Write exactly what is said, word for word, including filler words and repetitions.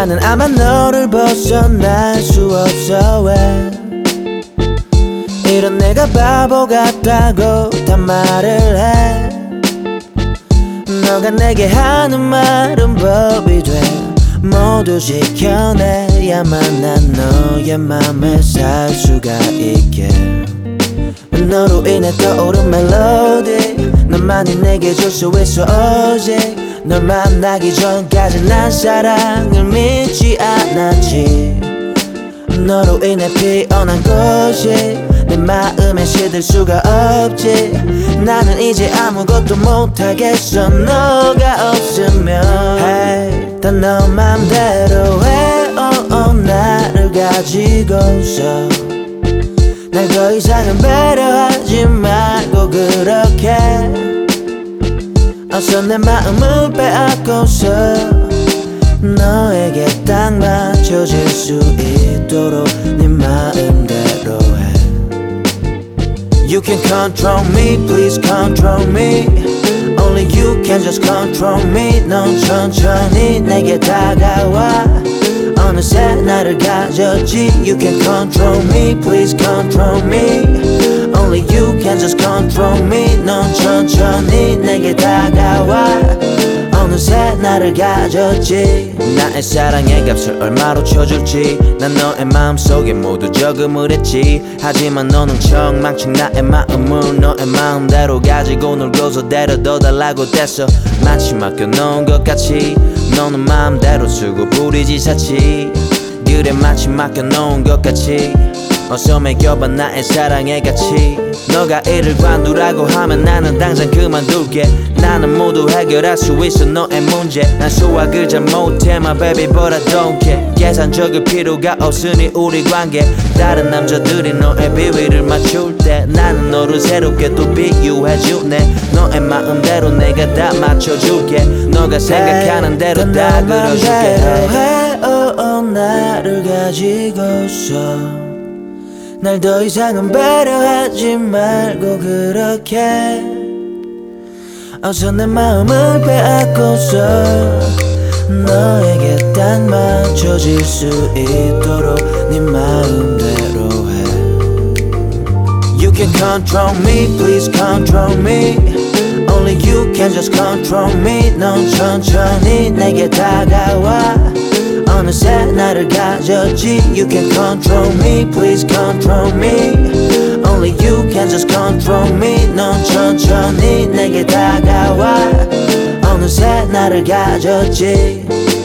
나는 아마 너를 벗어날 수 없어 왜 이런 내가 바보 같다고 다 말을 해 너가 내게 하는 말은 법이 돼 모두 지켜내야만 난 너의 맘에 살 수가 있게 너로 인해 떠오른 멜로디 너만이 내게 줄 수 있어 오직 널 만나기 전까지 난 사랑을 믿지 않았지 너로 인해 피어난 꽃이 내 마음에 시들 수가 없지 나는 이제 아무것도 못하겠어 너가 없으면 hey, 다 너 맘대로 해 oh, oh, 나를 가지고서 날 더 이상은 배려하지 말고 그렇게 어서 내 마음을 빼앗고서 너에게 딱 맞춰질 수 있도록 네 마음대로 해 You can control me, please control me Only you can just control me 넌 천천히 내게 다가와 어느새 나를 가졌지 You can control me, please control me Only you can just control me 넌 천천히 내게 다가와 어느새 나를 가졌지 나의 사랑의 값을 얼마로 쳐줄지 난 너의 마음속에 모두 저금을 했지 하지만 너는 엉망친 나의 마음을 너의 마음대로 가지고 놀고서 데려다 달라고 댔어 마치 맡겨놓은 것 같이 너는 마음대로 쓰고 부리지 사치 그래 마치 맡겨놓은 것 같이 어서 매겨봐 나의 사랑의 가치 너가 이를 관두라고 하면 나는 당장 그만둘게 나는 모두 해결할 수 있어 너의 문제 난 수학을 잘 못해 my baby but I don't care 계산적일 필요가 없으니 우리 관계 다른 남자들이 너의 비위를 맞출 때 나는 너를 새롭게 또 비유해주네 너의 마음대로 내가 다 맞춰줄게 너가 생각하는 대로 다 그려줄게 해 oh, oh, 나를 가지고서 날 더 이상은 배려하지 말고 그렇게 어서 내 마음을 빼앗고서 너에게 딱 맞춰질 수 있도록 네 마음대로 해 You can control me, please control me Only you can just control me 넌 천천히 내게 다가와 어느새 나를 가졌지 You can control me, please control me Only you can just control me 넌 천천히 내게 다가와 어느새 나를 가졌지